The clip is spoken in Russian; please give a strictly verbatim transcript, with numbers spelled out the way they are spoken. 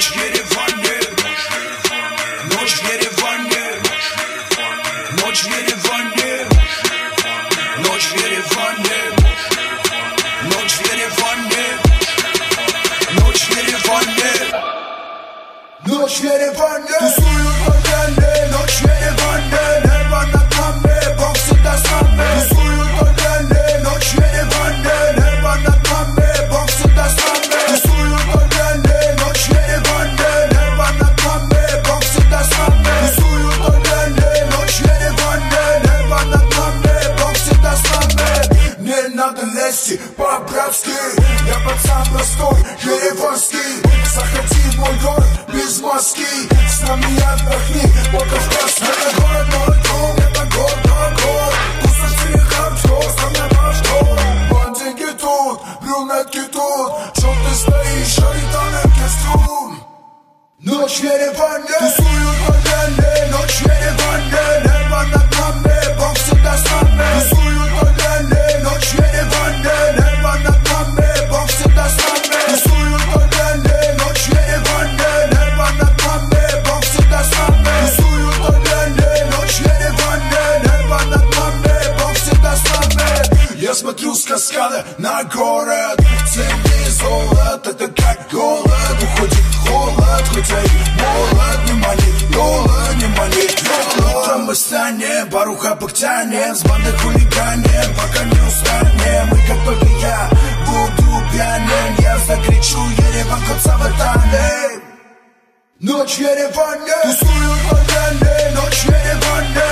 Ночь в Ереване, ночь в Ереване, ночь в Ереване, ночь в Ереване, ночь в Ереване, ночь в Ереване, ночь в Ереване. Тусуют поганы, ночь в Ереване, небо над нами, Бог всегда с нами. Тусуют поганы, ночь в Ереване, небо над нами, Бог всегда с нами. Тусуют поганы, ночь в Ереване, небо над нами, Бог всегда с нами. Тусуют поганы, ночь в Ереване, небо над нами, Бог всегда с нами. Не надо лезть по-братски, я пацан простой, ереванский. Заходи в мой город без маски, с нами отдохни, по-кавказски. Это город мой дом, это город мой город. Кусочки хардкор, с нами наш город. Бандинги тут, брюнетки тут, чё ты стоишь, шаританы кеструн. Ночь в Ереване, тусуют поганы, ночь в Ереване, небо над нами, Бог всегда с нами. Тусуют поганы, ночь в Ереване, небо над нами, Бог всегда с нами. Тусуют поганы, ночь в Ереване, небо над нами, Бог всегда с нами. Тусуют поганы, ночь в Ереване, небо над нами, Бог всегда с нами. Я смотрю с каскада на город, цени золото, это как голод. Уходит холод, хотя и молод, не мани, доллар, не мани, доллар. Утром мы станем, Баруха пыхтянем, с бандой хулиганем, пока не устанем. И как только я буду пьяным, я закричу Ереван, коца в Ночь в Ереване, тусуют поганы, ночь в Ереване,